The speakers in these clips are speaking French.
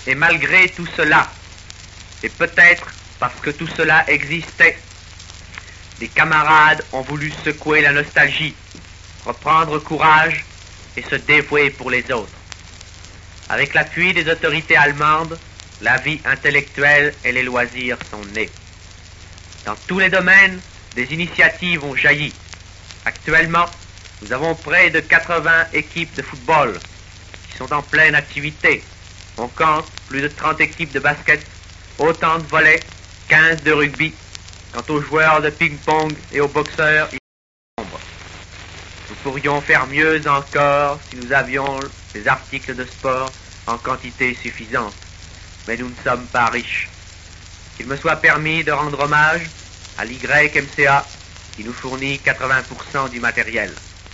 Et malgré tout cela, et peut-être parce que tout cela existait, des camarades ont voulu secouer la nostalgie, reprendre courage et se dévouer pour les autres. Avec l'appui des autorités allemandes, la vie intellectuelle et les loisirs sont nés. Dans tous les domaines, des initiatives ont jailli. Actuellement, nous avons près de 80 équipes de football qui sont en pleine activité. On compte plus de 30 équipes de basket, autant de volleys, 15 de rugby. Quant aux joueurs de ping-pong et aux boxeurs, ils sont nombreux. Nous pourrions faire mieux encore si nous avions des articles de sport en quantité suffisante. Mais nous ne sommes pas riches. Qu'il me soit permis de rendre hommage à l'YMCA qui nous fournit 80% du matériel.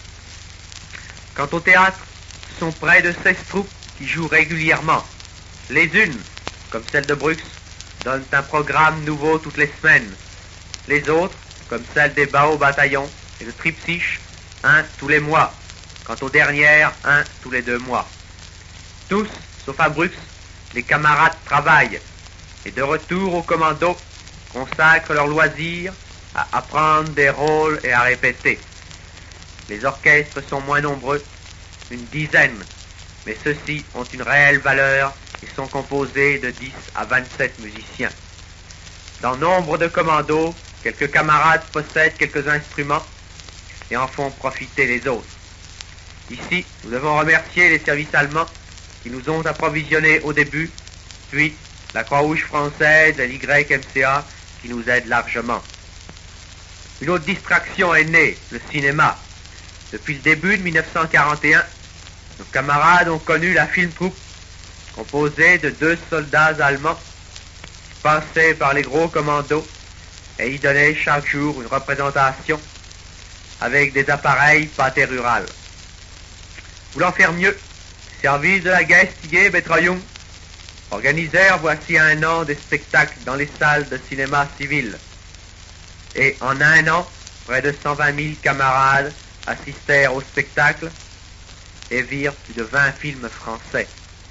Quant au théâtre, ce sont près de 16 troupes qui jouent régulièrement. Les unes, comme celle de Bruxelles, donnent un programme nouveau toutes les semaines. Les autres, comme celle des Bao Bataillons et de Tripsich, un tous les mois. Quant aux dernières, un tous les 2 mois. Tous, sauf à Bruxelles, les camarades travaillent et de retour au commando consacrent leur loisir à apprendre des rôles et à répéter. Les orchestres sont moins nombreux, une dizaine, mais ceux-ci ont une réelle valeur et sont composés de 10 à 27 musiciens. Dans nombre de commandos, quelques camarades possèdent quelques instruments et en font profiter les autres. Ici, nous devons remercier les services allemands qui nous ont approvisionnés au début, puis la Croix-Rouge française et l'YMCA qui nous aident largement. Une autre distraction est née, le cinéma. Depuis le début de 1941, nos camarades ont connu la film troupe, composée de 2 soldats allemands qui passaient par les gros commandos et y donnaient chaque jour une représentation avec des appareils pâté rural. Voulant faire mieux, les services de la Geistige Betreuung organisèrent voici 1 an des spectacles dans les salles de cinéma civil. Et en 1 an, près de 120 000 camarades assistèrent au spectacle et virent plus de 20 films français.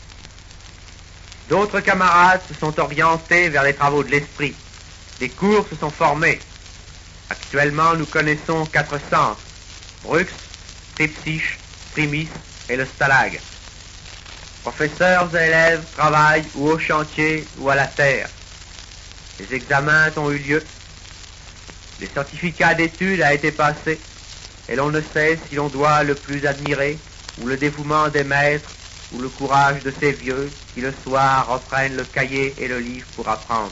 D'autres camarades se sont orientés vers les travaux de l'esprit. Des cours se sont formés. Actuellement, nous connaissons 4 centres: Bruxelles, Tripsich, Primis et le Stalag. Professeurs et élèves travaillent ou au chantier ou à la terre. Les examens ont eu lieu. Les certificats d'études a été passé et l'on ne sait si l'on doit le plus admirer ou le dévouement des maîtres ou le courage de ces vieux qui le soir reprennent le cahier et le livre pour apprendre.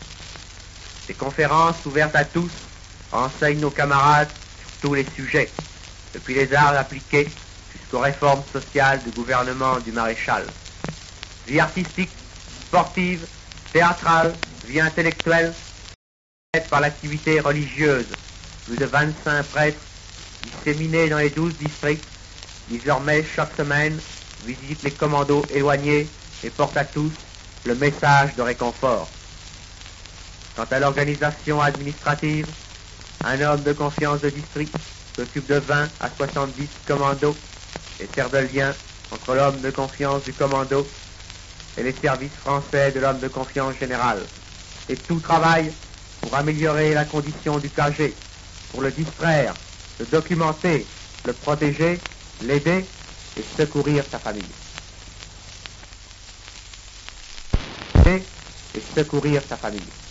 Des conférences ouvertes à tous enseignent nos camarades sur tous les sujets, depuis les arts appliqués jusqu'aux réformes sociales du gouvernement du maréchal. Vie artistique, sportive, théâtrale, vie intellectuelle, par l'activité religieuse. Plus de 25 prêtres disséminés dans les 12 districts, désormais chaque semaine, visitent les commandos éloignés et portent à tous le message de réconfort. Quant à l'organisation administrative, un homme de confiance de district s'occupe de 20 à 70 commandos et sert de lien entre l'homme de confiance du commando et les services français de l'homme de confiance général. Et tout travail pour améliorer la condition du KG, pour le distraire, le documenter, le protéger, l'aider et secourir sa famille. Et secourir sa famille.